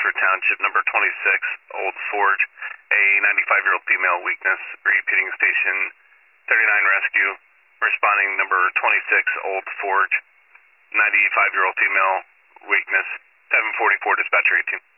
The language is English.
Milford Township, number 26, Old Forge, a 95-year-old female, weakness, repeating station 39 rescue, responding number 26, Old Forge, 95-year-old female, weakness, 744, dispatcher 18.